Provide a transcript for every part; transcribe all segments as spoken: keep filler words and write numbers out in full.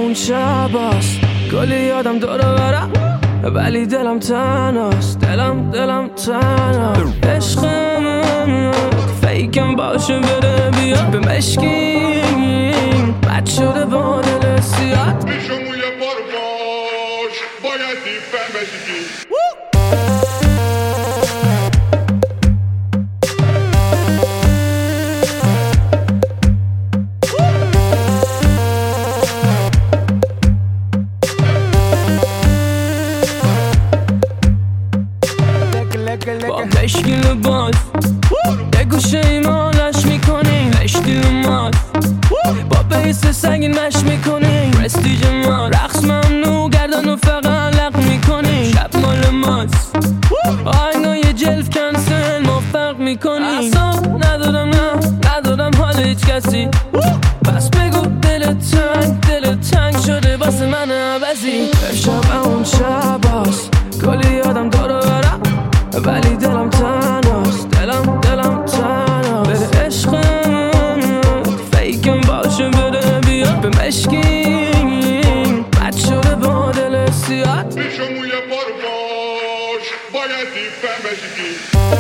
اون شباست کلی یادم دور برم ولی دلم تنهاست، دلم دلم تنهاست. عشقم فیکم باشه بره بیاد به مشکین بد شده با دل سیاد میشم موی بار باش باید دیفن بشیدی با مشکی لباس یه گوشه ایمالش میکنیم لشتی ماست با بیس سنگین مش میکنیم پرستیج ما رقص ممنوع گردن و فقط لق میکنیم شب مال ماست آینو یه جلف کنسل ما فرق میکنیم اصاب ندارم نه ندارم حال هیچ کسی بس بگو دل تنگ دل تنگ شده واسه من عوضی شب اون شباست کلی یادم دارو برم ولی دلم تنهاست، دلم دلم تنهاست. بره عشقم فیکم باشه بره بیاد به مشکین بد شده با دل سیاد میشم موی بار باش باید دیفن بشیدی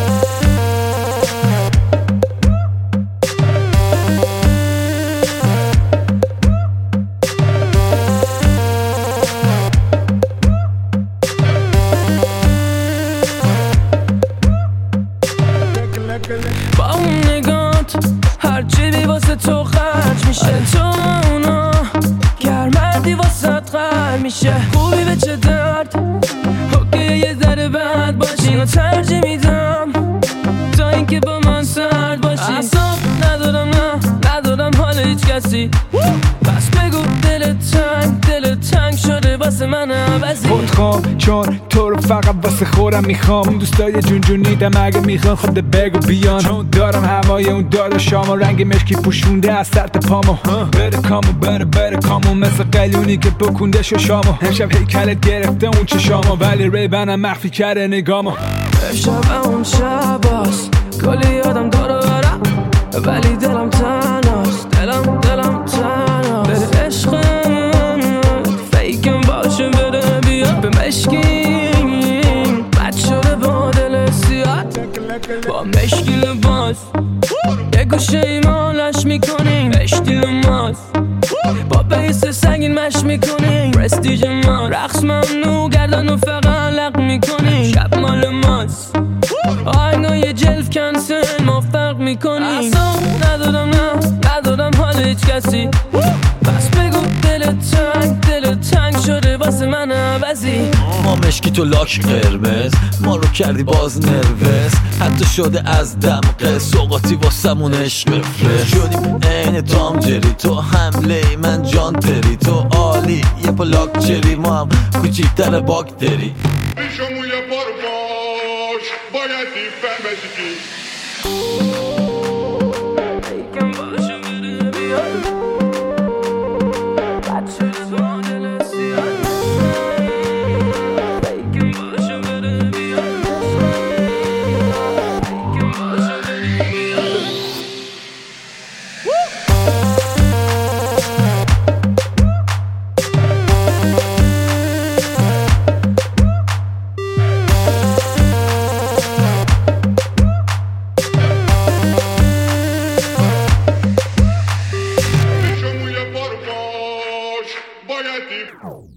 با اون نگات هرچی بی واسه تو خرج میشه تو اونا گرمردی واسه خرج میشه خوبی به چه درد اوکی یه ذره بد باشی و ترجیح میدم تا اینکه با من سرد باشی اصاب ندارم نه ندارم حال هیچ کسی بس بگو دل تنگ دل تنگ شده واسه من عوضی خودخوام چون تو رو فقط واسه خورم میخوام دوستای جون جونیدم اگه میخوان خود بگو بیان چون دارم هوای اون دادا شامو رنگ مشکی پوشونده از سرت پامو بره کامو بره بره کامو مثل قلیونی که بکنده ششامو امشب هیکلت گرفته اون چشامو ولی ریبنم مخفی کرده نگامو شب اون شباست کلی یادم دارو برم ولی دلم تنهاست، دلم دلم تنهاست. بره عشقم فیکم باشه بره بیاد به مشکین بد شده با دل سیاد با مشکی لباس یه گوشه ایمالش میکنیم لشتی ماست با بیس سنگین مش میکنیم پرستیج ما رقص ممنوع گردن و فقط لق میکنیم شب مال ماست آینو یه جلف کنسل ما فرق میکنیم اصاب ندارم نه ندارم حال هیچ کسی بس بگو دل تنگ دل تنگ شده واسه من عوضی ما مشکی تو لاک قرمز ما رو کردی باز نروس حتی شده از دمقه سوقاتی واسمون عشق فرس شدیم این تام جری تو حمله من جان تری تو عالی یه پا لاک چری ما هم کوچیکتر باکتری میشم موی بار باش باید دیفن بشیدی فیکم باشه بره بیاد بد شده با دل سیاد فیکم باشه بره بیاد فیکم باشه بره بیاد میشم موی بار باش باید دیفن